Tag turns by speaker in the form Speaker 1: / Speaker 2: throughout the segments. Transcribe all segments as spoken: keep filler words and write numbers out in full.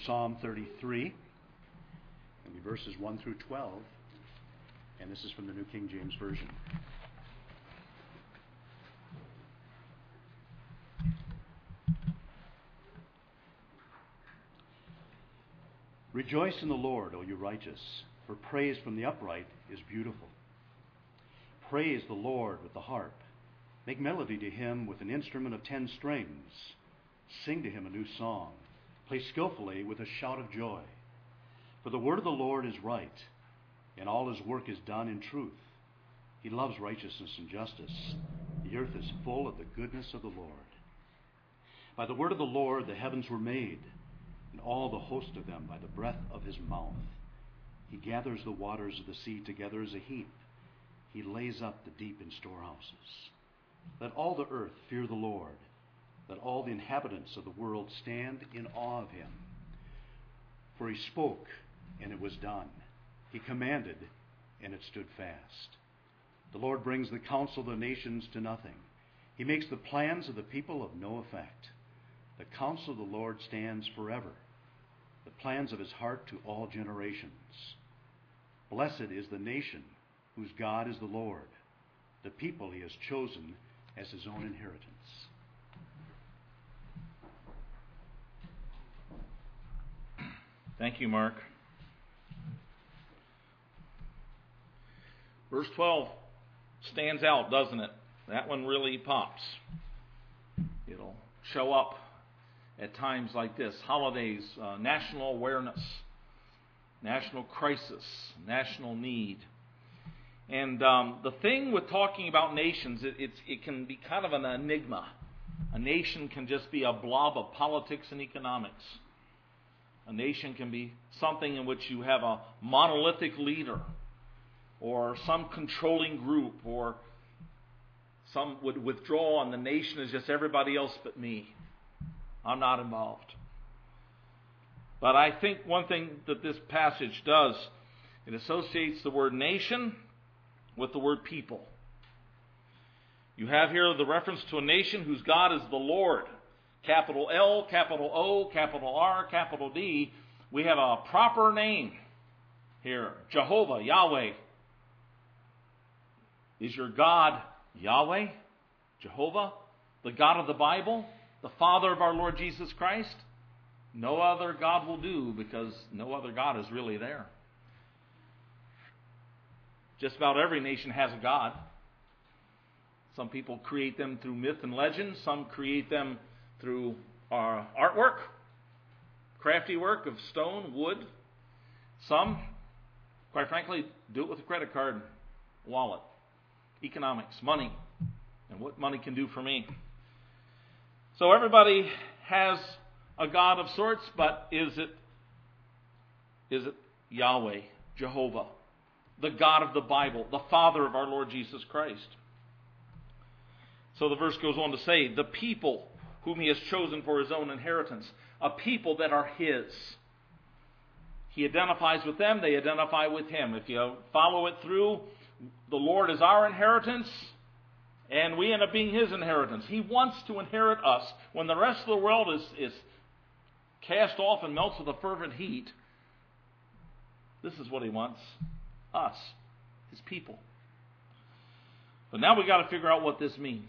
Speaker 1: Psalm thirty-three, and verses one through twelve, and this is from the New King James Version. Rejoice in the Lord, O you righteous, for praise from the upright is beautiful. Praise the Lord with the harp. Make melody to him with an instrument of ten strings. Sing to him a new song. Play skillfully with a shout of joy. For the word of the Lord is right, and all his work is done in truth. He loves righteousness and justice. The earth is full of the goodness of the Lord. By the word of the Lord the heavens were made, and all the host of them by the breath of his mouth. He gathers the waters of the sea together as a heap. He lays up the deep in storehouses. Let all the earth fear the Lord. Let all the inhabitants of the world stand in awe of him. For he spoke, and it was done. He commanded, and it stood fast. The Lord brings the counsel of the nations to nothing. He makes the plans of the people of no effect. The counsel of the Lord stands forever, the plans of his heart to all generations. Blessed is the nation whose God is the Lord, the people he has chosen as his own inheritance.
Speaker 2: Thank you, Mark. Verse twelve stands out, doesn't it? That one really pops. It'll show up at times like this. Holidays, uh, national awareness, national crisis, national need. And um, the thing with talking about nations, it, it's, it can be kind of an enigma. A nation can just be a blob of politics and economics. A nation can be something in which you have a monolithic leader, or some controlling group, or some would withdraw, and the nation is just everybody else but me. I'm not involved. But I think one thing that this passage does, it associates the word nation with the word people. You have here the reference to a nation whose God is the Lord. Capital L, capital O, capital R, capital D. We have a proper name here. Jehovah, Yahweh. Is your God Yahweh? Jehovah? The God of the Bible? The Father of our Lord Jesus Christ? No other God will do, because no other God is really there. Just about every nation has a God. Some people create them through myth and legend. Some create them through uh, artwork, crafty work of stone, wood. Some, quite frankly, do it with a credit card, wallet, economics, money, and what money can do for me. So everybody has a God of sorts, but is it is it Yahweh, Jehovah, the God of the Bible, the Father of our Lord Jesus Christ? So the verse goes on to say, the people whom he has chosen for his own inheritance, a people that are his. He identifies with them, they identify with him. If you follow it through, the Lord is our inheritance, and we end up being his inheritance. He wants to inherit us. When the rest of the world is, is cast off and melts with a fervent heat, this is what he wants. Us, his people. But now we've got to figure out what this means.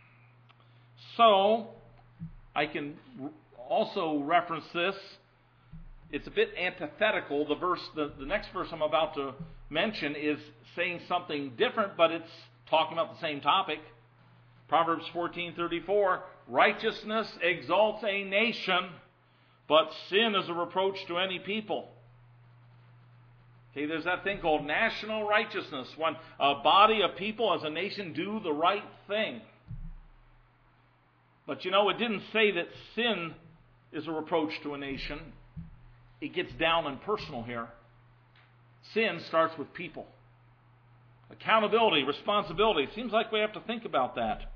Speaker 2: So, I can also reference this. It's a bit antithetical. The verse, the, the next verse I'm about to mention is saying something different, but it's talking about the same topic. Proverbs fourteen thirty-four, righteousness exalts a nation, but sin is a reproach to any people. Okay, there's that thing called national righteousness, when a body of people as a nation do the right thing. But you know, it didn't say that sin is a reproach to a nation. It gets down and personal here. Sin starts with people. Accountability, responsibility. It seems like we have to think about that.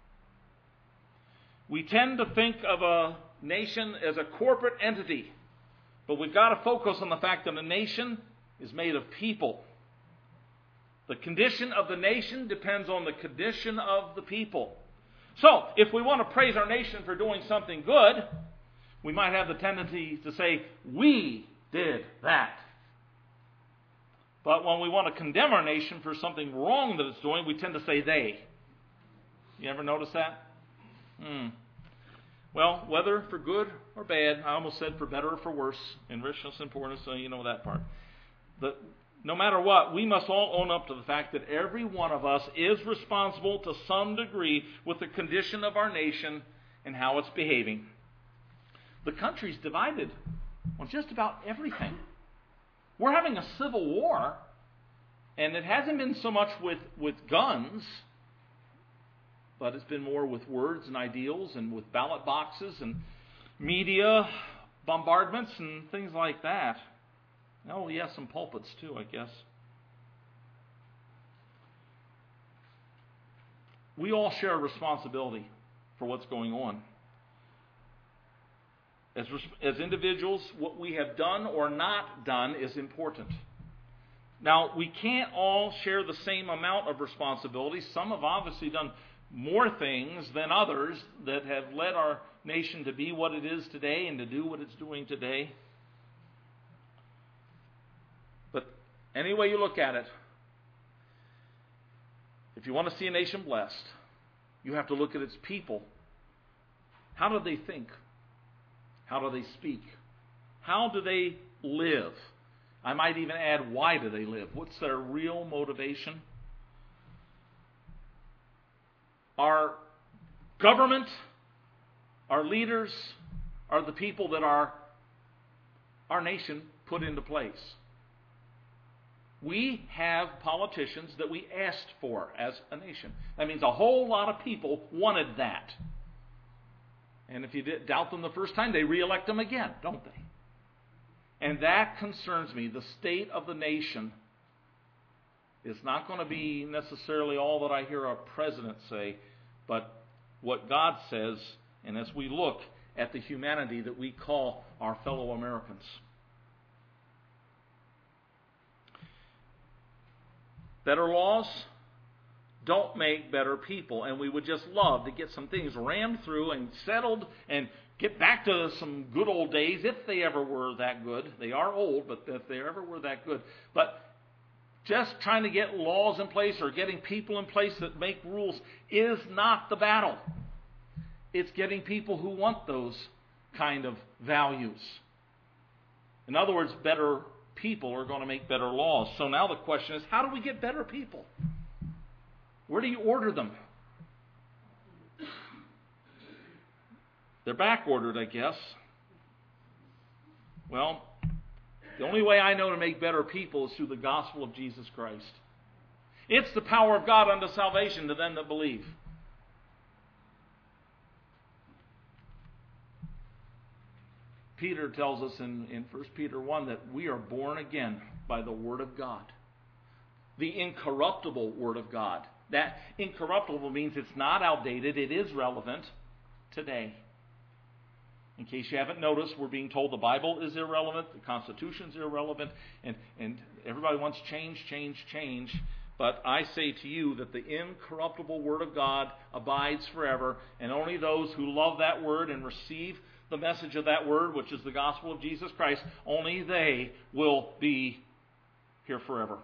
Speaker 2: We tend to think of a nation as a corporate entity, but we've got to focus on the fact that a nation is made of people. The condition of the nation depends on the condition of the people. So, if we want to praise our nation for doing something good, we might have the tendency to say, we did that. But when we want to condemn our nation for something wrong that it's doing, we tend to say they. You ever notice that? Hmm. Well, whether for good or bad, I almost said for better or for worse, in richness and poorness, so you know that part. The, no matter what, we must all own up to the fact that every one of us is responsible to some degree with the condition of our nation and how it's behaving. The country's divided on just about everything. We're having a civil war, and it hasn't been so much with, with guns, but it's been more with words and ideals and with ballot boxes and media bombardments and things like that. Oh, yes, some pulpits too, I guess. We all share a responsibility for what's going on. As, as individuals, what we have done or not done is important. Now, we can't all share the same amount of responsibility. Some have obviously done more things than others that have led our nation to be what it is today and to do what it's doing today. But any way you look at it, if you want to see a nation blessed, you have to look at its people. How do they think? How do they speak? How do they live? I might even add, why do they live? What's their real motivation? Our government, our leaders, are the people that our, our nation put into place. We have politicians that we asked for as a nation. That means a whole lot of people wanted that. And if you did doubt them the first time, they re-elect them again, don't they? And that concerns me. The state of the nation is not going to be necessarily all that I hear our president say, but what God says, and as we look at the humanity that we call our fellow Americans. Better laws don't make better people, and we would just love to get some things rammed through and settled and get back to some good old days, if they ever were that good. They are old, but if they ever were that good. But just trying to get laws in place or getting people in place that make rules is not the battle. It's getting people who want those kind of values. In other words, better people are going to make better laws. So now the question is, how do we get better people? Where do you order them? They're back ordered, I guess. Well, the only way I know to make better people is through the gospel of Jesus Christ. It's the power of God unto salvation to them that believe. Peter tells us in, in First Peter one that we are born again by the Word of God. The incorruptible Word of God. That incorruptible means it's not outdated, it is relevant today. In case you haven't noticed, we're being told the Bible is irrelevant, the Constitution's irrelevant, and, and everybody wants change, change, change. But I say to you that the incorruptible Word of God abides forever, and only those who love that Word and receive the message of that Word, which is the gospel of Jesus Christ, only they will be here forever.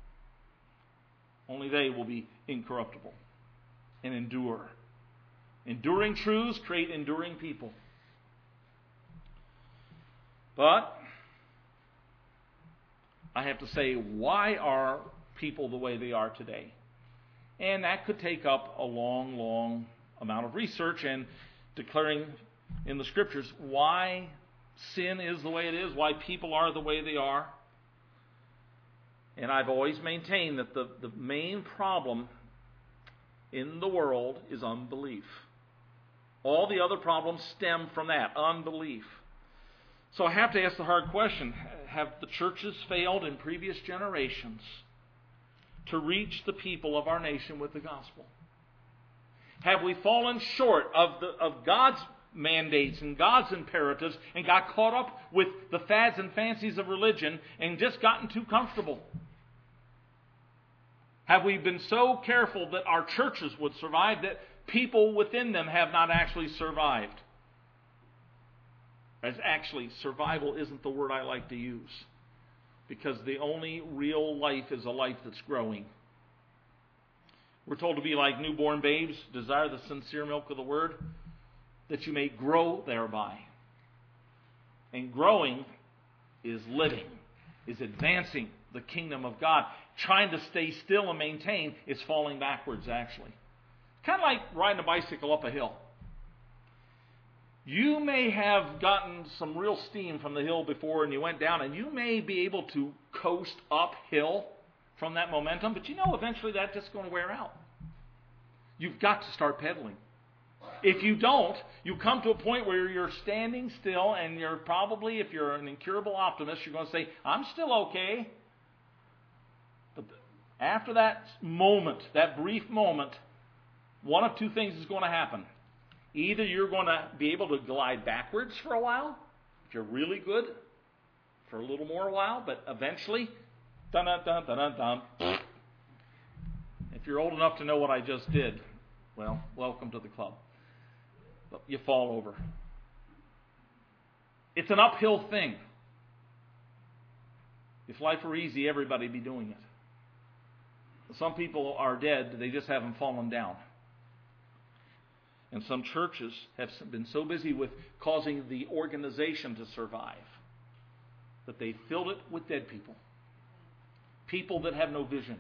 Speaker 2: Only they will be incorruptible and endure. Enduring truths create enduring people. But I have to say, why are people the way they are today? And that could take up a long, long amount of research and declaring in the Scriptures why sin is the way it is, why people are the way they are. And I've always maintained that the, the main problem in the world is unbelief. All the other problems stem from that, unbelief. So I have to ask the hard question, have the churches failed in previous generations to reach the people of our nation with the gospel? Have we fallen short of, the, of God's mandates and God's imperatives and got caught up with the fads and fancies of religion and just gotten too comfortable? Have we been so careful that our churches would survive that people within them have not actually survived? As actually, survival isn't the word I like to use. Because the only real life is a life that's growing. We're told to be like newborn babes, desire the sincere milk of the word, that you may grow thereby. And growing is living, is advancing the kingdom of God. Trying to stay still and maintain is falling backwards, actually. Kind of like riding a bicycle up a hill. You may have gotten some real steam from the hill before and you went down, and you may be able to coast uphill from that momentum, but you know eventually that's just going to wear out. You've got to start pedaling. If you don't, you come to a point where you're standing still, and you're probably, if you're an incurable optimist, you're going to say, I'm still okay. But after that moment, that brief moment, one of two things is going to happen. Either you're going to be able to glide backwards for a while, if you're really good, for a little more while, but eventually, dun dun dun dun dun dun. If you're old enough to know what I just did, well, welcome to the club. But you fall over. It's an uphill thing. If life were easy, everybody would be doing it. Some people are dead, they just haven't fallen down. And some churches have been so busy with causing the organization to survive that they filled it with dead people. People that have no vision.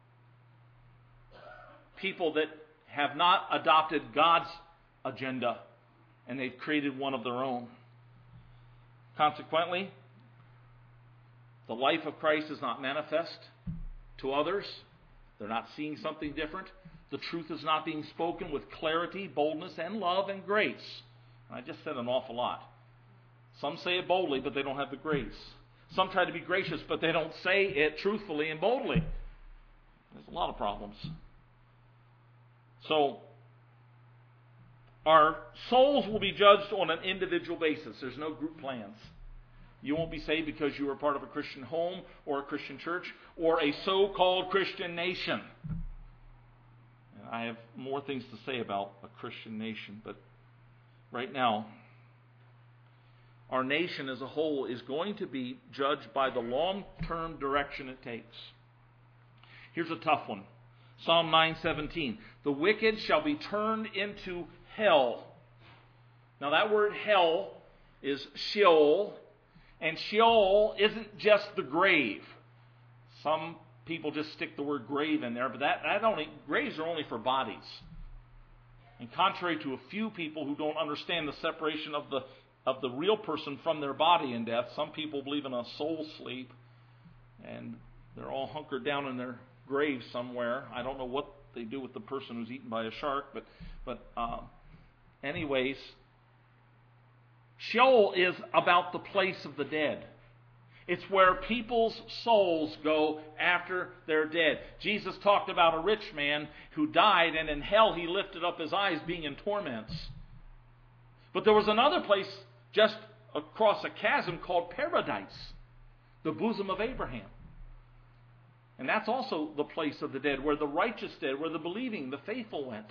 Speaker 2: People that have not adopted God's agenda, and they've created one of their own. Consequently, the life of Christ is not manifest to others. They're not seeing something different. The truth is not being spoken with clarity, boldness, and love and grace. I just said an awful lot. Some say it boldly, but they don't have the grace. Some try to be gracious, but they don't say it truthfully and boldly. There's a lot of problems. So, our souls will be judged on an individual basis. There's no group plans. You won't be saved because you are part of a Christian home or a Christian church or a so-called Christian nation. I have more things to say about a Christian nation, but right now, our nation as a whole is going to be judged by the long-term direction it takes. Here's a tough one. Psalm nine seventeen. The wicked shall be turned into hell. Now that word hell is Sheol, and Sheol isn't just the grave. Some people just stick the word grave in there, but that, that only graves are only for bodies. And contrary to a few people who don't understand the separation of the of the real person from their body in death, some people believe in a soul sleep, and they're all hunkered down in their grave somewhere. I don't know what they do with the person who's eaten by a shark, but but uh, anyways, Sheol is about the place of the dead. It's where people's souls go after they're dead. Jesus talked about a rich man who died, and in hell he lifted up his eyes, being in torments. But there was another place just across a chasm called paradise, the bosom of Abraham. And that's also the place of the dead, where the righteous dead, where the believing, the faithful went.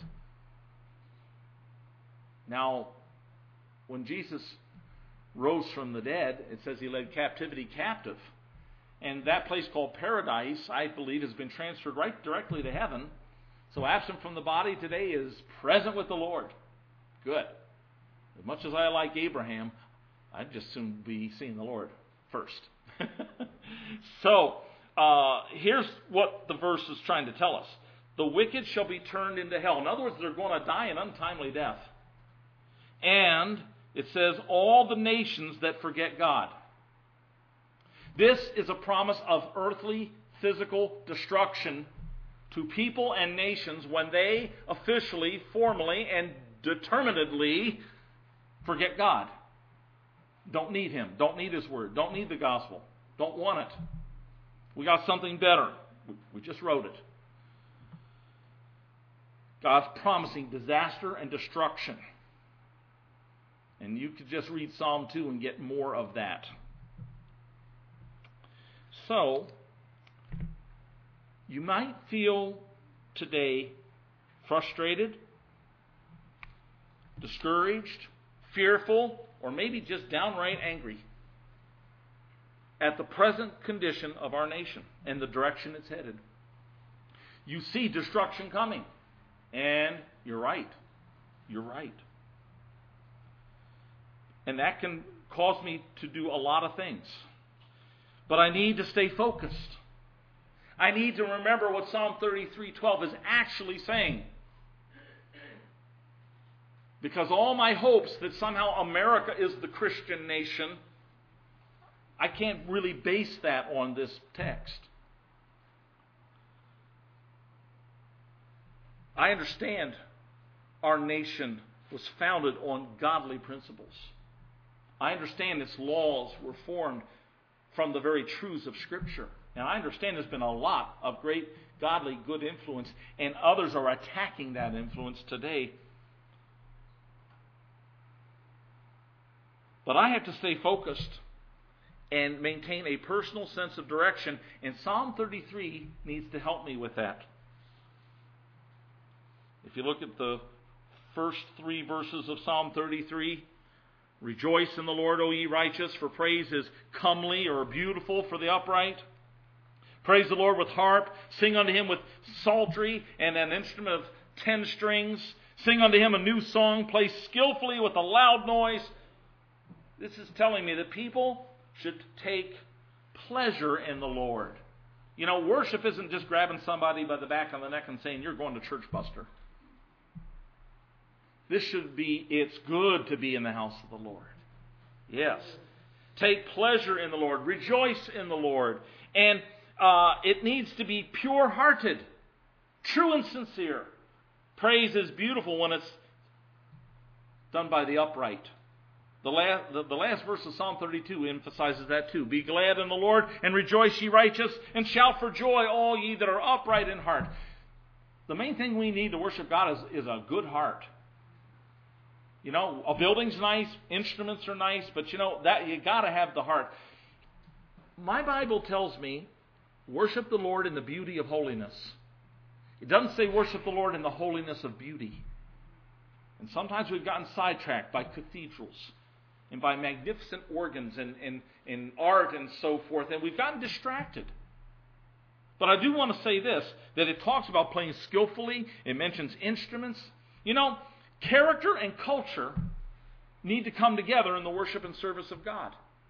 Speaker 2: Now, when Jesus rose from the dead, it says he led captivity captive. And that place called paradise, I believe, has been transferred right directly to heaven. So absent from the body today is present with the Lord. Good. As much as I like Abraham, I'd just soon be seeing the Lord first. so, uh, here's what the verse is trying to tell us. The wicked shall be turned into hell. In other words, they're going to die an untimely death. And it says, all the nations that forget God. This is a promise of earthly, physical destruction to people and nations when they officially, formally, and determinedly forget God. Don't need Him. Don't need His Word. Don't need the gospel. Don't want it. We got something better. We just wrote it. God's promising disaster and destruction. And you could just read Psalm two and get more of that. So, you might feel today frustrated, discouraged, fearful, or maybe just downright angry at the present condition of our nation and the direction it's headed. You see destruction coming. And you're right. You're right. And that can cause me to do a lot of things. But I need to stay focused. I need to remember what Psalm thirty-three twelve is actually saying. Because all my hopes that somehow America is the Christian nation, I can't really base that on this text. I understand our nation was founded on godly principles. I understand its laws were formed from the very truths of Scripture. And I understand there's been a lot of great godly good influence, and others are attacking that influence today. But I have to stay focused and maintain a personal sense of direction, and Psalm thirty-three needs to help me with that. If you look at the first three verses of Psalm thirty-three, rejoice in the Lord, O ye righteous, for praise is comely or beautiful for the upright. Praise the Lord with harp. Sing unto him with psaltery and an instrument of ten strings. Sing unto him a new song. Play skillfully with a loud noise. This is telling me that people should take pleasure in the Lord. You know, worship isn't just grabbing somebody by the back of the neck and saying, you're going to church, Buster. This should be, it's good to be in the house of the Lord. Yes. Take pleasure in the Lord. Rejoice in the Lord. And uh, it needs to be pure-hearted, true and sincere. Praise is beautiful when it's done by the upright. The last, the, the last verse of Psalm thirty-two emphasizes that too. Be glad in the Lord and rejoice, ye righteous, and shout for joy, all ye that are upright in heart. The main thing we need to worship God is, is a good heart. You know, a building's nice, instruments are nice, but you know, that you got to have the heart. My Bible tells me, worship the Lord in the beauty of holiness. It doesn't say worship the Lord in the holiness of beauty. And sometimes we've gotten sidetracked by cathedrals and by magnificent organs and, and, and art and so forth, and we've gotten distracted. But I do want to say this, that it talks about playing skillfully. It mentions instruments. You know, character and culture need to come together in the worship and service of God.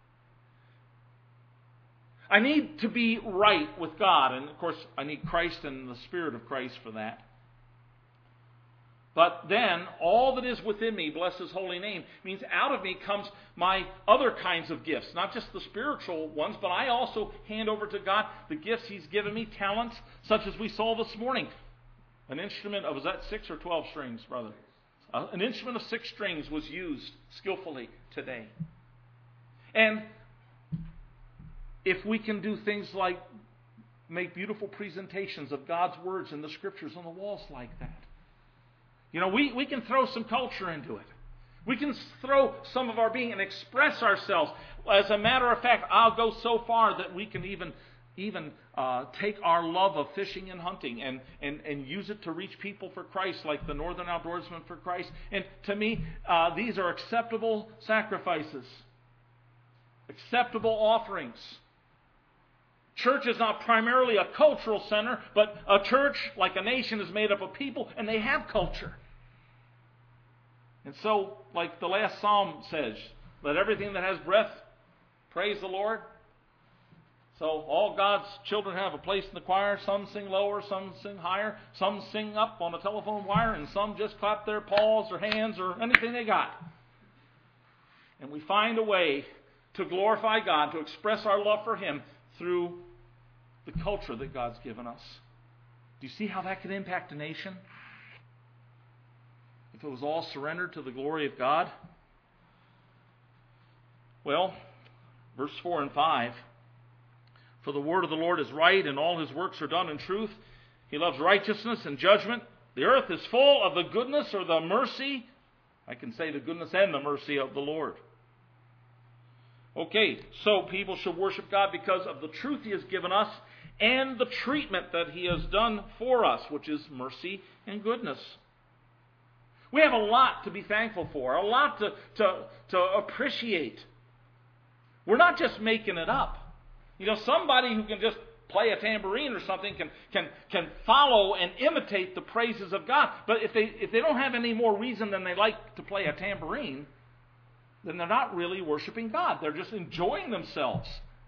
Speaker 2: I need to be right with God, and of course I need Christ and the Spirit of Christ for that. But then, all that is within me, bless His holy name, means out of me comes my other kinds of gifts. Not just the spiritual ones, but I also hand over to God the gifts He's given me, talents, such as we saw this morning. An instrument of, was that six or twelve strings, brother? Uh, an instrument of six strings was used skillfully today. And if we can do things like make beautiful presentations of God's words and the Scriptures on the walls like that, you know, we, we can throw some culture into it. We can throw some of our being and express ourselves. As a matter of fact, I'll go so far that we can even even uh, take our love of fishing and hunting and, and, and use it to reach people for Christ, like the Northern Outdoorsman for Christ. And to me, uh, these are acceptable sacrifices, acceptable offerings. Church is not primarily a cultural center, but a church, like a nation, is made up of people, and they have culture. And so, like the last psalm says, let everything that has breath praise the Lord. So all God's children have a place in the choir. Some sing lower, some sing higher, some sing up on a telephone wire, and some just clap their paws or hands or anything they got. And we find a way to glorify God, to express our love for Him through the culture that God's given us. Do you see how that could impact a nation? If it was all surrendered to the glory of God? Well, verse four and five. For the word of the Lord is right, and all His works are done in truth. He loves righteousness and judgment. The earth is full of the goodness or the mercy. I can say the goodness and the mercy of the Lord. Okay, so people should worship God because of the truth He has given us and the treatment that He has done for us, which is mercy and goodness. We have a lot to be thankful for, a lot to, to, to appreciate. We're not just making it up. You know, somebody who can just play a tambourine or something can, can, can follow and imitate the praises of God. But if they, if they don't have any more reason than they like to play a tambourine, then they're not really worshiping God. They're just enjoying themselves.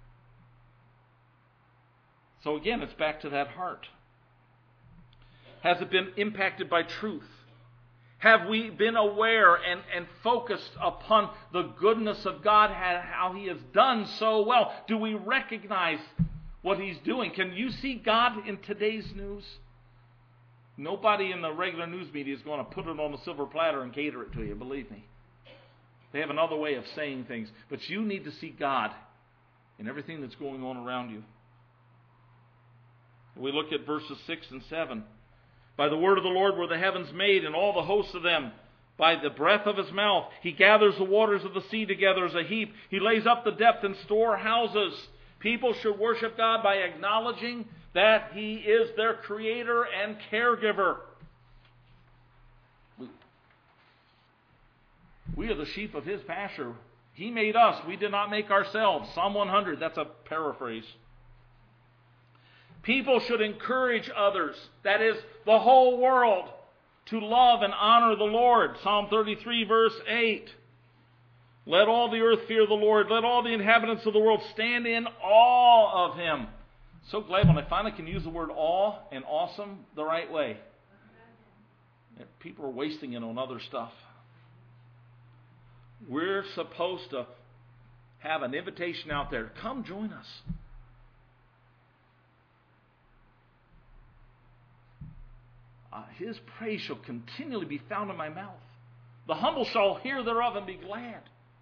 Speaker 2: So again, it's back to that heart. Has it been impacted by truth? Have we been aware and, and focused upon the goodness of God, how He has done so well? Do we recognize what He's doing? Can you see God in today's news? Nobody in the regular news media is going to put it on a silver platter and cater it to you, believe me. They have another way of saying things. But you need to see God in everything that's going on around you. We look at verses six and seven. By the word of the Lord were the heavens made, and all the hosts of them. By the breath of His mouth, He gathers the waters of the sea together as a heap. He lays up the depth in storehouses. People should worship God by acknowledging that He is their creator and caregiver. We, we are the sheep of His pasture. He made us. We did not make ourselves. Psalm one hundred, that's a paraphrase. People should encourage others, that is, the whole world, to love and honor the Lord. Psalm thirty-three, verse eight. Let all the earth fear the Lord. Let all the inhabitants of the world stand in awe of Him. So glad when I finally can use the word awe and awesome the right way. People are wasting it on other stuff. We're supposed to have an invitation out there. Come join us. Uh, his praise shall continually be found in my mouth. The humble shall hear thereof and be glad.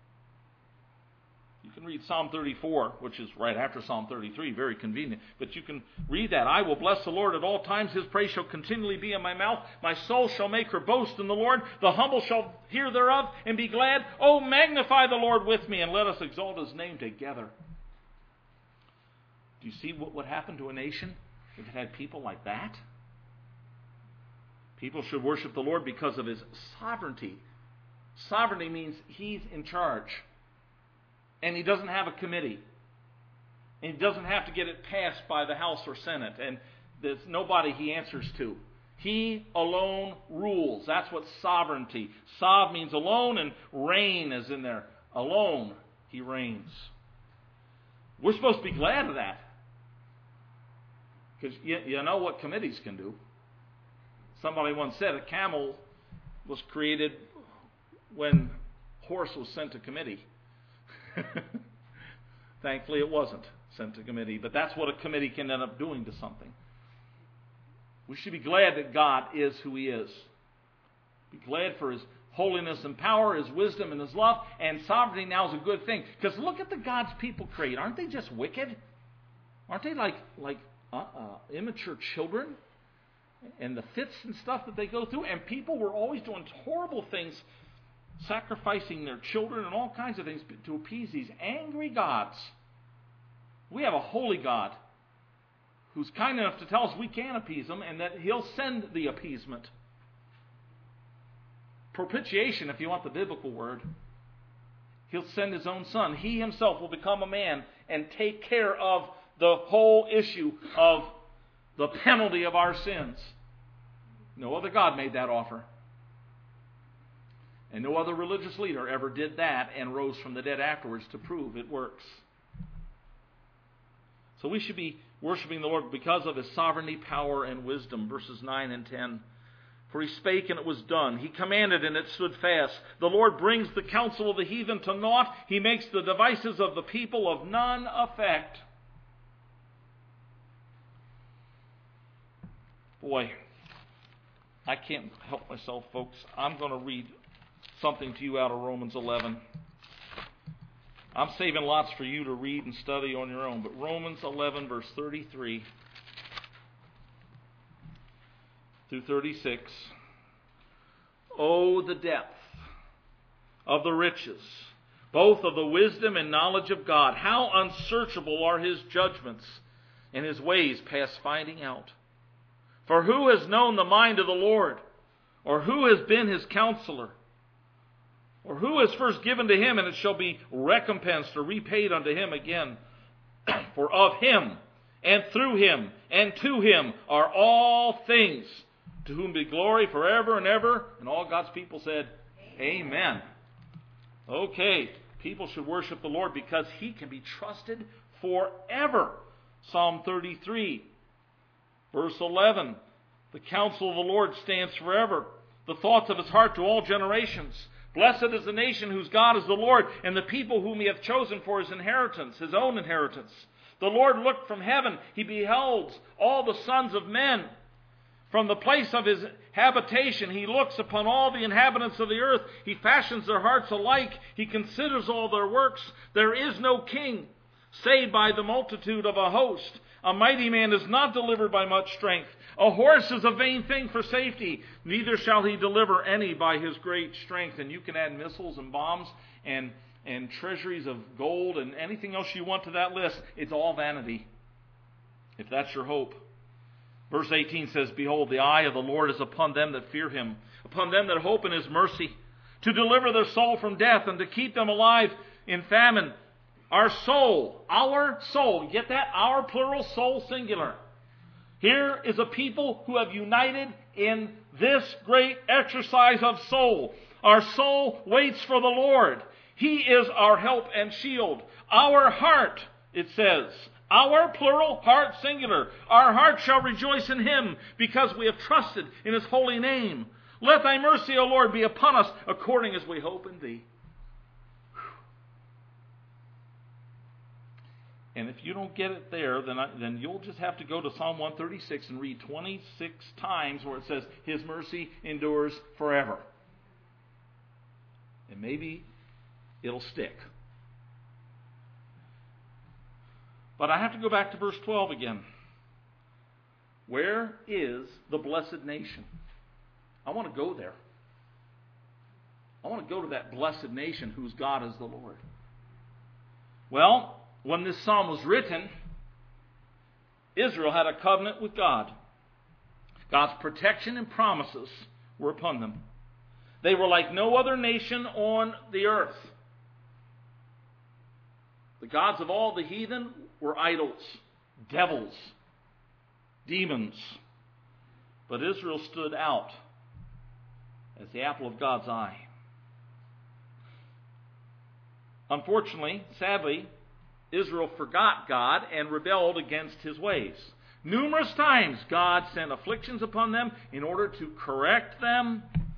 Speaker 2: You can read Psalm thirty-four, which is right after Psalm thirty-three, very convenient. But you can read that. I will bless the Lord at all times. His praise shall continually be in my mouth. My soul shall make her boast in the Lord. The humble shall hear thereof and be glad. Oh, magnify the Lord with me, and let us exalt His name together. Do you see what would happen to a nation if it had people like that? People should worship the Lord because of His sovereignty. Sovereignty means He's in charge. And He doesn't have a committee. And He doesn't have to get it passed by the House or Senate. And there's nobody He answers to. He alone rules. That's what sovereignty. Sov means alone, and reign is in there. Alone He reigns. We're supposed to be glad of that. Because you, you know what committees can do. Somebody once said a camel was created when horse was sent to committee. Thankfully it wasn't sent to committee, but that's what a committee can end up doing to something. We should be glad that God is who He is. Be glad for His holiness and power, His wisdom and His love, and sovereignty now is a good thing. Because look at the God's people create. Aren't they just wicked? Aren't they like, like uh, uh, immature children? And the fits and stuff that they go through. And people were always doing horrible things, sacrificing their children and all kinds of things to appease these angry gods. We have a holy God who's kind enough to tell us we can appease Him and that He'll send the appeasement. Propitiation, if you want the biblical word. He'll send His own Son. He Himself will become a man and take care of the whole issue of the penalty of our sins. No other God made that offer. And no other religious leader ever did that and rose from the dead afterwards to prove it works. So we should be worshiping the Lord because of His sovereignty, power, and wisdom. Verses nine and ten. For He spake and it was done. He commanded and it stood fast. The Lord brings the counsel of the heathen to naught. He makes the devices of the people of none effect. Boy, I can't help myself, folks. I'm going to read something to you out of Romans eleven. I'm saving lots for you to read and study on your own. But Romans eleven, verse thirty-three through thirty-six. Oh, the depth of the riches, both of the wisdom and knowledge of God. How unsearchable are His judgments, and His ways past finding out. For who has known the mind of the Lord? Or who has been his counselor? Or who has first given to him, and it shall be recompensed or repaid unto him again? For of him, and through him, and to him are all things, to whom be glory forever and ever. And all God's people said, Amen. Amen. Okay, people should worship the Lord because he can be trusted forever. Psalm thirty-three, verse eleven. The counsel of the Lord stands forever, the thoughts of his heart to all generations. Blessed is the nation whose God is the Lord, and the people whom he hath chosen for his inheritance, his own inheritance. The Lord looked from heaven, he beheld all the sons of men. From the place of his habitation, he looks upon all the inhabitants of the earth. He fashions their hearts alike. He considers all their works. There is no king, save by the multitude of a host. A mighty man is not delivered by much strength. A horse is a vain thing for safety. Neither shall he deliver any by his great strength. And you can add missiles and bombs and, and treasuries of gold and anything else you want to that list. It's all vanity, if that's your hope. Verse eighteen says, Behold, the eye of the Lord is upon them that fear him, upon them that hope in his mercy, to deliver their soul from death and to keep them alive in famine. Our soul, our soul, get that? Our plural, soul singular. Here is a people who have united in this great exercise of soul. Our soul waits for the Lord. He is our help and shield. Our heart, it says, our plural, heart singular. Our heart shall rejoice in him because we have trusted in his holy name. Let thy mercy, O Lord, be upon us according as we hope in thee. And if you don't get it there, then I, then you'll just have to go to Psalm one thirty-six and read twenty-six times where it says, his mercy endures forever. And maybe it'll stick. But I have to go back to verse twelve again. Where is the blessed nation? I want to go there. I want to go to that blessed nation whose God is the Lord. Well, when this psalm was written, Israel had a covenant with God. God's protection and promises were upon them. They were like no other nation on the earth. The gods of all the heathen were idols, devils, demons. But Israel stood out as the apple of God's eye. Unfortunately, sadly, Israel forgot God and rebelled against his ways. Numerous times God sent afflictions upon them in order to correct them.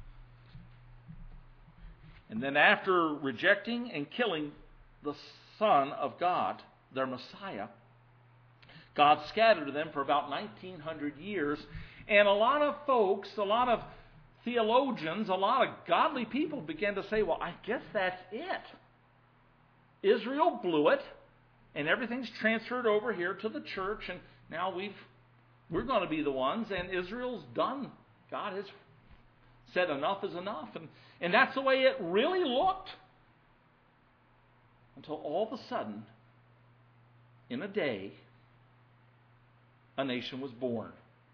Speaker 2: And then after rejecting and killing the Son of God, their Messiah, God scattered them for about nineteen hundred years. And a lot of folks, a lot of theologians, a lot of godly people began to say, well, I guess that's it. Israel blew it. And everything's transferred over here to the church, and now we've, we're going to be the ones, and Israel's done. God has said enough is enough. And, and that's the way it really looked. Until all of a sudden, in a day, a nation was born.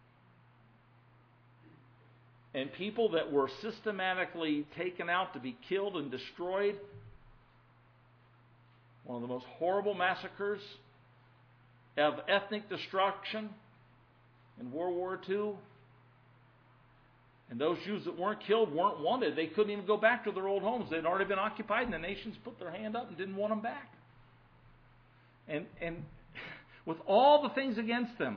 Speaker 2: And people that were systematically taken out to be killed and destroyed. One of the most horrible massacres of ethnic destruction in World War Two. And those Jews that weren't killed weren't wanted. They couldn't even go back to their old homes. They'd already been occupied, and the nations put their hand up and didn't want them back. And, and with all the things against them,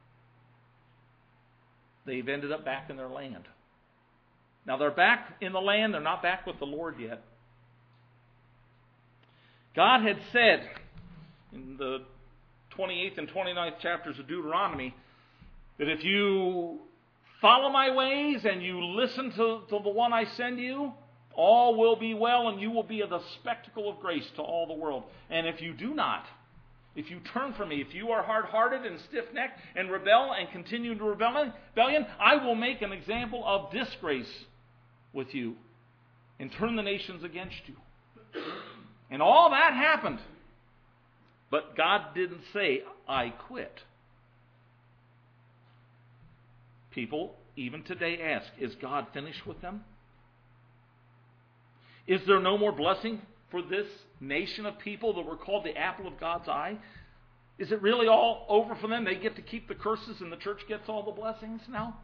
Speaker 2: they've ended up back in their land. Now they're back in the land. They're not back with the Lord yet. God had said in the twenty-eighth and twenty-ninth chapters of Deuteronomy that if you follow my ways and you listen to, to the one I send you, all will be well and you will be the spectacle of grace to all the world. And if you do not, if you turn from me, if you are hard-hearted and stiff-necked and rebel and continue to rebellion, I will make an example of disgrace with you and turn the nations against you. And all that happened. But God didn't say, I quit. People even today ask, is God finished with them? Is there no more blessing for this nation of people that were called the apple of God's eye? Is it really all over for them? They get to keep the curses and the church gets all the blessings now?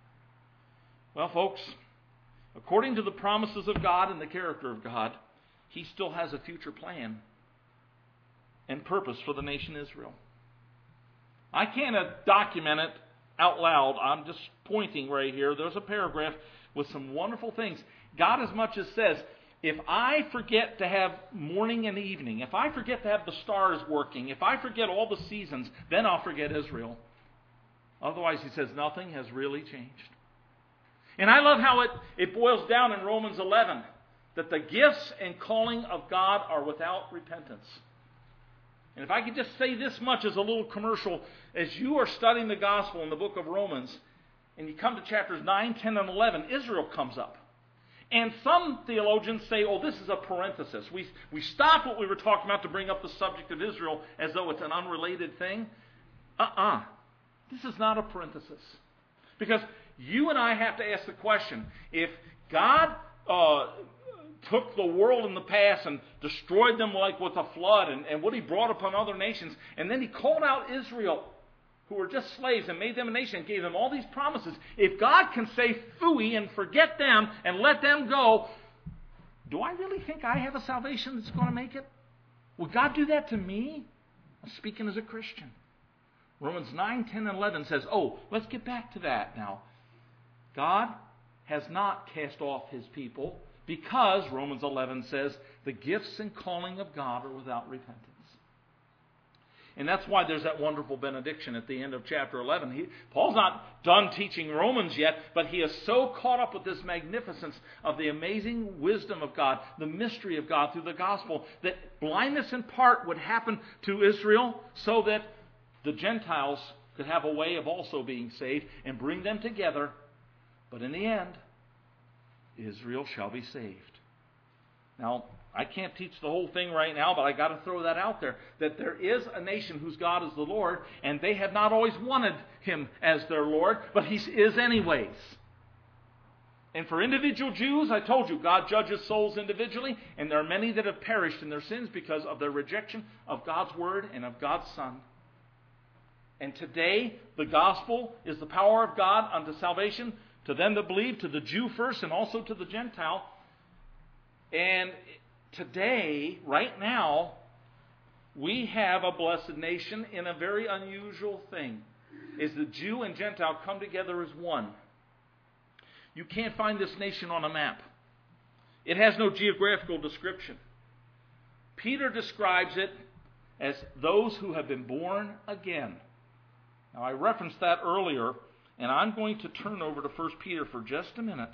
Speaker 2: Well, folks, according to the promises of God and the character of God, He still has a future plan and purpose for the nation Israel. I can't document it out loud. I'm just pointing right here. There's a paragraph with some wonderful things. God as much as says, if I forget to have morning and evening, if I forget to have the stars working, if I forget all the seasons, then I'll forget Israel. Otherwise, He says, nothing has really changed. And I love how it, it boils down in Romans eleven, that the gifts and calling of God are without repentance. And if I could just say this much as a little commercial, as you are studying the gospel in the book of Romans, and you come to chapters nine, ten, and eleven, Israel comes up. And some theologians say, oh, this is a parenthesis. We, we stopped what we were talking about to bring up the subject of Israel as though it's an unrelated thing. Uh-uh. This is not a parenthesis. Because you and I have to ask the question, if God uh, took the world in the past and destroyed them like with a flood and, and what He brought upon other nations, and then He called out Israel, who were just slaves, and made them a nation and gave them all these promises. If God can say phooey and forget them and let them go, do I really think I have a salvation that's going to make it? Would God do that to me? I'm speaking as a Christian. Romans nine, ten, and eleven says, oh, let's get back to that now. God has not cast off His people because, Romans eleven says, the gifts and calling of God are without repentance. And that's why there's that wonderful benediction at the end of chapter eleven. He, Paul's not done teaching Romans yet, but he is so caught up with this magnificence of the amazing wisdom of God, the mystery of God through the gospel, that blindness in part would happen to Israel so that the Gentiles could have a way of also being saved and bring them together. But in the end, Israel shall be saved. Now, I can't teach the whole thing right now, but I got to throw that out there, that there is a nation whose God is the Lord, and they have not always wanted Him as their Lord, but He is anyways. And for individual Jews, I told you, God judges souls individually, and there are many that have perished in their sins because of their rejection of God's Word and of God's Son. And today, the gospel is the power of God unto salvation to them that believe, to the Jew first, and also to the Gentile. And today, right now, we have a blessed nation in a very unusual thing, is the Jew and Gentile come together as one. You can't find this nation on a map. It has no geographical description. Peter describes it as those who have been born again. Now, I referenced that earlier, and I'm going to turn over to First Peter for just a minute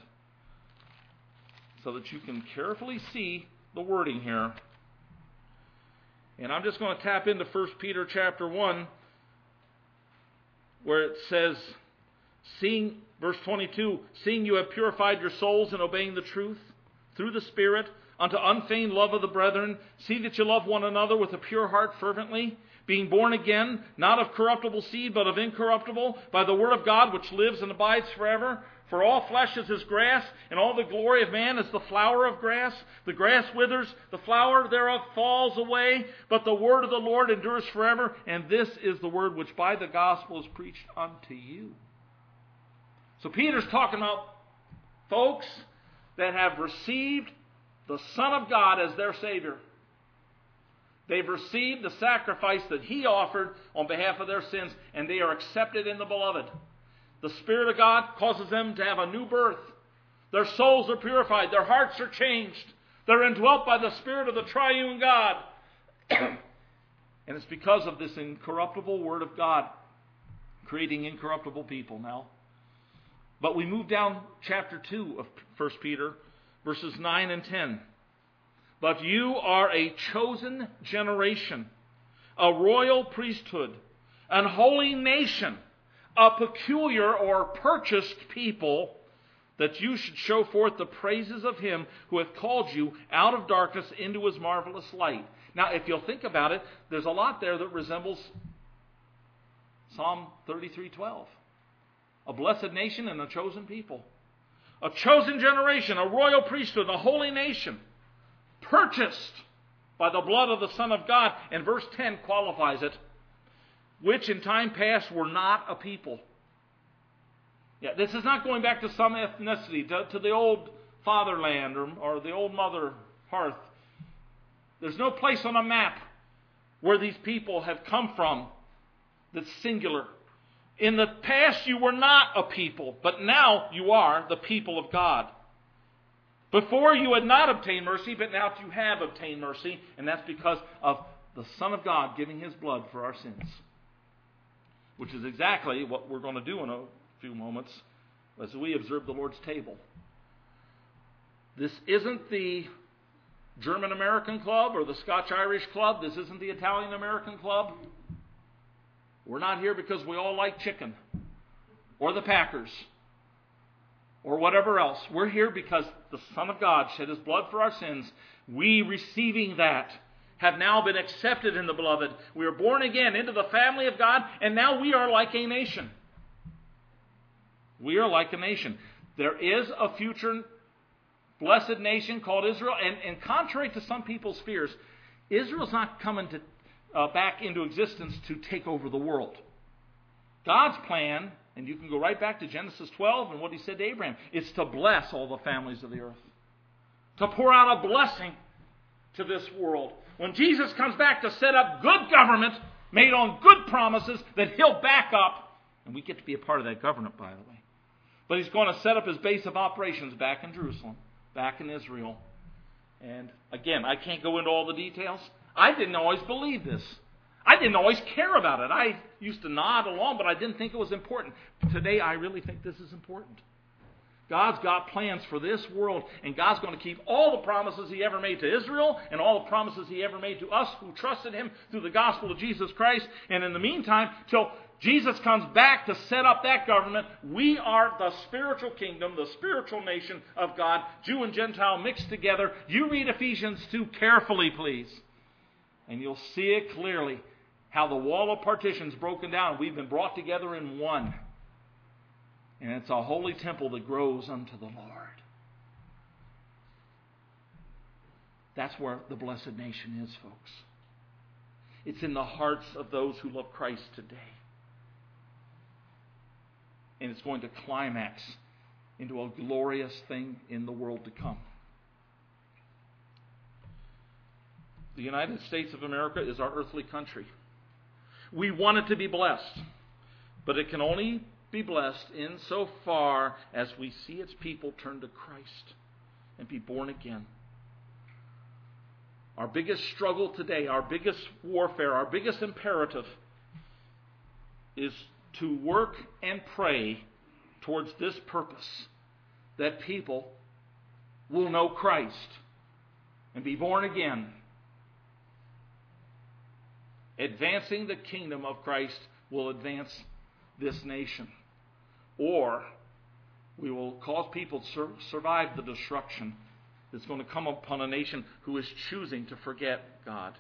Speaker 2: so that you can carefully see the wording here. And I'm just going to tap into First Peter chapter one, where it says, seeing, verse twenty-two, seeing you have purified your souls in obeying the truth through the Spirit unto unfeigned love of the brethren, see that you love one another with a pure heart fervently, being born again, not of corruptible seed, but of incorruptible, by the word of God which lives and abides forever. For all flesh is as grass, and all the glory of man is the flower of grass. The grass withers, the flower thereof falls away, but the word of the Lord endures forever. And this is the word which by the gospel is preached unto you. So Peter's talking about folks that have received the Son of God as their Savior. They've received the sacrifice that He offered on behalf of their sins, and they are accepted in the Beloved. The Spirit of God causes them to have a new birth. Their souls are purified. Their hearts are changed. They're indwelt by the Spirit of the triune God. And it's because of this incorruptible Word of God creating incorruptible people now. But we move down chapter two of First Peter, verses nine and ten. But you are a chosen generation, a royal priesthood, an holy nation, a peculiar or purchased people, that you should show forth the praises of Him who hath called you out of darkness into His marvelous light. Now, if you'll think about it, there's a lot there that resembles Psalm thirty-three twelve. a blessed nation and a chosen people. A chosen generation, a royal priesthood, a holy nation, purchased by the blood of the Son of God. And verse ten qualifies it, which in time past were not a people. Yeah, this is not going back to some ethnicity, to, to the old fatherland or, or the old mother hearth. There's no place on a map where these people have come from that's singular. In the past you were not a people, but now you are the people of God. Before you had not obtained mercy, but now you have obtained mercy, and that's because of the Son of God giving His blood for our sins. Which is exactly what we're going to do in a few moments as we observe the Lord's table. This isn't the German-American club or the Scotch-Irish club. This isn't the Italian-American club. We're not here because we all like chicken or the Packers or whatever else. We're here because the Son of God shed His blood for our sins. We, receiving that, have now been accepted in the Beloved. We are born again into the family of God, and now we are like a nation. We are like a nation. There is a future blessed nation called Israel, and, and contrary to some people's fears, Israel's not coming to Uh, back into existence to take over the world. God's plan, and you can go right back to Genesis twelve and what He said to Abraham, is to bless all the families of the earth. To pour out a blessing to this world. When Jesus comes back to set up good government made on good promises that He'll back up, and we get to be a part of that government, by the way. But He's going to set up His base of operations back in Jerusalem, back in Israel. And again, I can't go into all the details. I didn't always believe this. I didn't always care about it. I used to nod along, but I didn't think it was important. Today, I really think this is important. God's got plans for this world, and God's going to keep all the promises He ever made to Israel and all the promises He ever made to us who trusted Him through the gospel of Jesus Christ. And in the meantime, till Jesus comes back to set up that government, we are the spiritual kingdom, the spiritual nation of God, Jew and Gentile mixed together. You read Ephesians two carefully, please. And you'll see it clearly, how the wall of partition's broken down. We've been brought together in one. And it's a holy temple that grows unto the Lord. That's where the blessed nation is, folks. It's in the hearts of those who love Christ today. And it's going to climax into a glorious thing in the world to come. The United States of America is our earthly country. We want it to be blessed, but it can only be blessed insofar as we see its people turn to Christ and be born again. Our biggest struggle today, our biggest warfare, our biggest imperative is to work and pray towards this purpose, that people will know Christ and be born again. Advancing the kingdom of Christ will advance this nation. Or we will cause people to sur- survive the destruction that's going to come upon a nation who is choosing to forget God.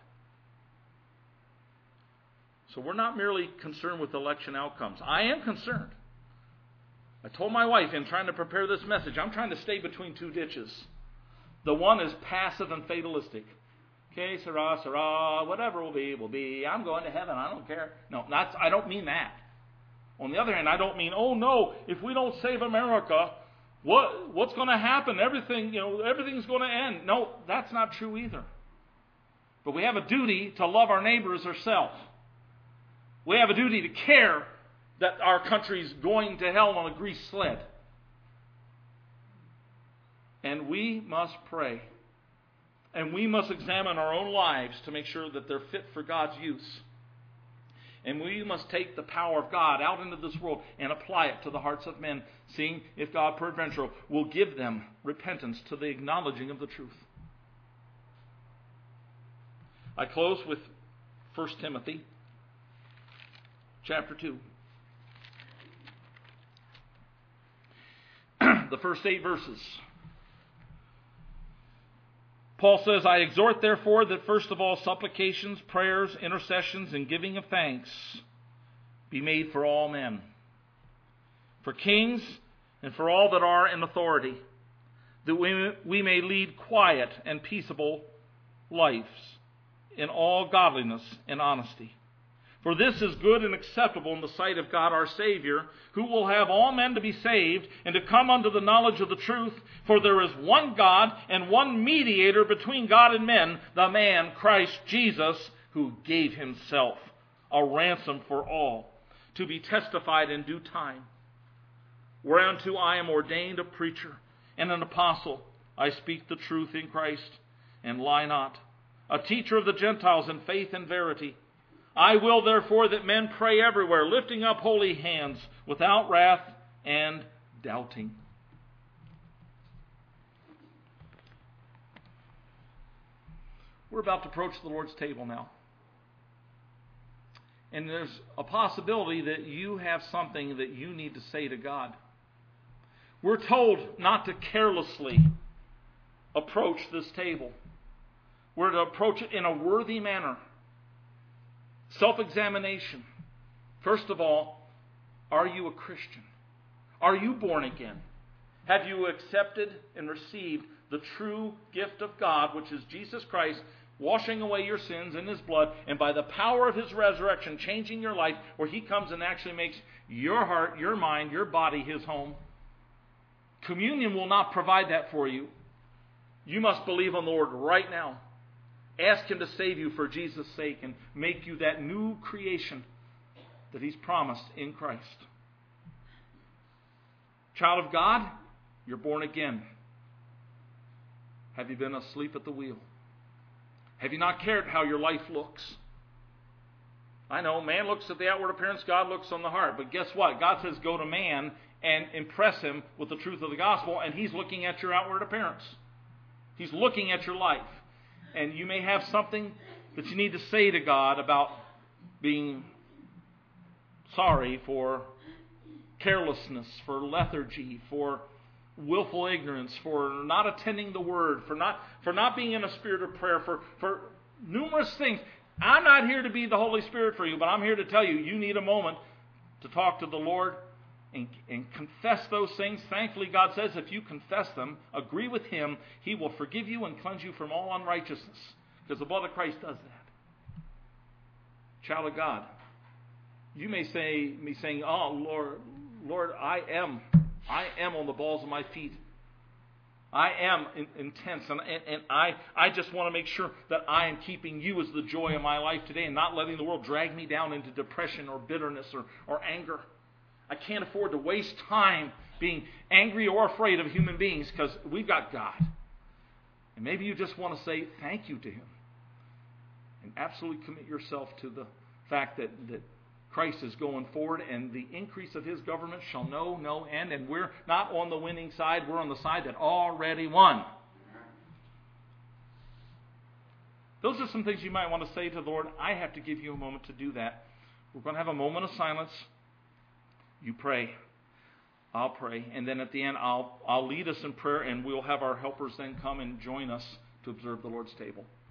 Speaker 2: So we're not merely concerned with election outcomes. I am concerned. I told my wife in trying to prepare this message, I'm trying to stay between two ditches. The one is passive and fatalistic. Okay, Sarah, Sarah, whatever will be, will be. I'm going to heaven. I don't care. No, that's, I don't mean that. On the other hand, I don't mean, oh no, if we don't save America, what what's going to happen? Everything, you know, everything's going to end. No, that's not true either. But we have a duty to love our neighbor as ourselves. We have a duty to care that our country's going to hell on a greased sled. And we must pray. And we must examine our own lives to make sure that they're fit for God's use. And we must take the power of God out into this world and apply it to the hearts of men, seeing if God peradventure will give them repentance to the acknowledging of the truth. I close with First Timothy chapter two. The first eight verses. Paul says, I exhort therefore that first of all supplications, prayers, intercessions, and giving of thanks be made for all men, for kings, and for all that are in authority, that we, we may lead quiet and peaceable lives in all godliness and honesty. For this is good and acceptable in the sight of God our Savior, who will have all men to be saved and to come unto the knowledge of the truth. For there is one God and one mediator between God and men, the man Christ Jesus, who gave himself a ransom for all, to be testified in due time. Whereunto I am ordained a preacher and an apostle. I speak the truth in Christ, and lie not. A teacher of the Gentiles in faith and verity. I will therefore that men pray everywhere, lifting up holy hands, without wrath and doubting. We're about to approach the Lord's table now. And there's a possibility that you have something that you need to say to God. We're told not to carelessly approach this table. We're to approach it in a worthy manner. Self-examination. First of all, are you a Christian? Are you born again? Have you accepted and received the true gift of God, which is Jesus Christ, washing away your sins in His blood, and by the power of His resurrection, changing your life, where He comes and actually makes your heart, your mind, your body His home? Communion will not provide that for you. You must believe on the Lord right now. Ask Him to save you for Jesus' sake and make you that new creation that He's promised in Christ. Child of God, you're born again. Have you been asleep at the wheel? Have you not cared how your life looks? I know, man looks at the outward appearance, God looks on the heart. But guess what? God says go to man and impress him with the truth of the gospel, and He's looking at your outward appearance. He's looking at your life. And you may have something that you need to say to God about being sorry for carelessness, for lethargy, for willful ignorance, for not attending the Word, for not for not being in a spirit of prayer, for, for numerous things. I'm not here to be the Holy Spirit for you, but I'm here to tell you, you need a moment to talk to the Lord and, and confess those things. Thankfully, God says if you confess them, agree with Him, He will forgive you and cleanse you from all unrighteousness, because the blood of Christ does that. Child of God, you may say me saying, "Oh Lord, Lord, I am, I am on the balls of my feet. I am in, intense, and, and, and I, I just want to make sure that I am keeping You as the joy of my life today, and not letting the world drag me down into depression or bitterness or, or anger. I can't afford to waste time being angry or afraid of human beings, because we've got God." And maybe you just want to say thank you to Him and absolutely commit yourself to the fact that, that Christ is going forward, and the increase of His government shall know no end. And we're not on the winning side. We're on the side that already won. Those are some things you might want to say to the Lord. I have to give you a moment to do that. We're going to have a moment of silence. You pray. I'll pray. And then at the end, I'll, I'll lead us in prayer, and we'll have our helpers then come and join us to observe the Lord's table.